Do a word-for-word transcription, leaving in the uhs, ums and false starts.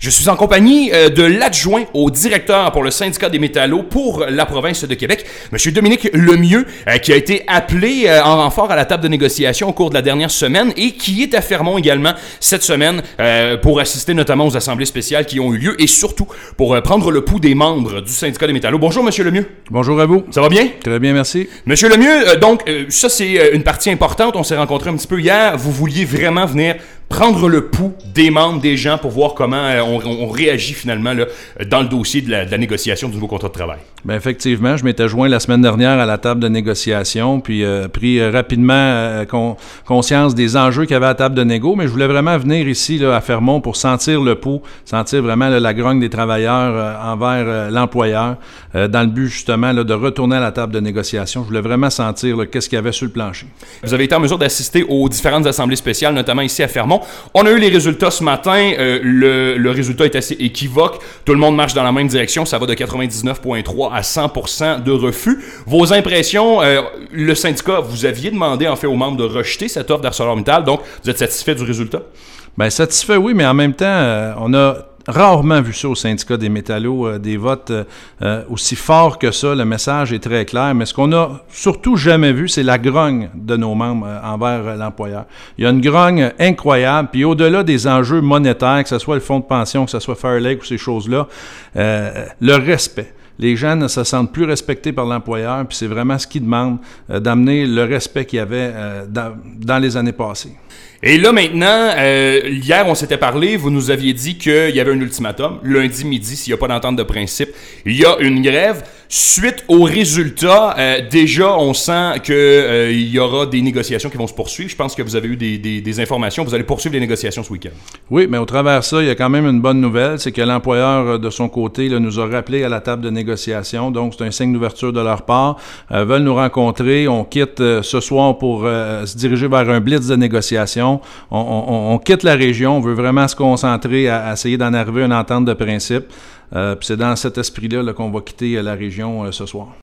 Je suis en compagnie euh, de l'adjoint au directeur pour le syndicat des métallos pour la province de Québec, M. Dominique Lemieux, euh, qui a été appelé euh, en renfort à la table de négociation au cours de la dernière semaine et qui est à Fermont également cette semaine euh, pour assister notamment aux assemblées spéciales qui ont eu lieu et surtout pour euh, prendre le pouls des membres du syndicat des métallos. Bonjour, M. Lemieux. Bonjour à vous. Ça va bien? Très bien, merci. M. Lemieux, euh, donc, euh, ça c'est euh, une partie importante. On s'est rencontrés un petit peu hier. Vous vouliez vraiment venir prendre le pouls des membres, des gens, pour voir comment euh, on, on réagit finalement là, dans le dossier de la, de la négociation du nouveau contrat de travail. Bien, effectivement, je m'étais joint la semaine dernière à la table de négociation, puis euh, pris euh, rapidement euh, con, conscience des enjeux qu'il y avait à la table de négo, mais je voulais vraiment venir ici là, à Fermont pour sentir le pouls, sentir vraiment là, la grogne des travailleurs euh, envers euh, l'employeur, euh, dans le but justement là, de retourner à la table de négociation. Je voulais vraiment sentir là, qu'est-ce qu'il y avait sur le plancher. Vous avez été en mesure d'assister aux différentes assemblées spéciales, notamment ici à Fermont. On a eu les résultats ce matin. Euh, le, le résultat est assez équivoque. Tout le monde marche dans la même direction. Ça va de quatre-vingt-dix-neuf virgule trois à cent pour cent de refus. Vos impressions, euh, le syndicat, vous aviez demandé en fait aux membres de rejeter cette offre d'ArcelorMittal. Donc, vous êtes satisfait du résultat? Bien, satisfait, oui, mais en même temps, euh, on a rarement vu ça au syndicat des métallos, euh, des votes euh, aussi forts que ça. Le message est très clair, mais ce qu'on a surtout jamais vu, c'est la grogne de nos membres euh, envers euh, l'employeur. Il y a une grogne incroyable, puis au-delà des enjeux monétaires, que ce soit le fonds de pension, que ce soit Fairlake ou ces choses-là, euh, le respect. Les gens ne se sentent plus respectés par l'employeur, puis c'est vraiment ce qu'ils demandent, euh, d'amener le respect qu'il y avait euh, dans, dans les années passées. Et là, maintenant, euh, hier, on s'était parlé, vous nous aviez dit qu'il y avait un ultimatum. Lundi midi, s'il n'y a pas d'entente de principe, il y a une grève. Suite aux résultats, euh, déjà, on sent qu'il euh, y aura des négociations qui vont se poursuivre. Je pense que vous avez eu des, des, des informations. Vous allez poursuivre les négociations ce week-end. Oui, mais au travers de ça, il y a quand même une bonne nouvelle. C'est que l'employeur, de son côté, là, nous a rappelé à la table de négociation. Donc, c'est un signe d'ouverture de leur part. Euh, veulent nous rencontrer. On quitte euh, ce soir pour euh, se diriger vers un blitz de négociation. On, on, on quitte la région. On veut vraiment se concentrer à, à essayer d'en arriver à une entente de principe. Euh, puis c'est dans cet esprit-là là, qu'on va quitter la région euh, ce soir.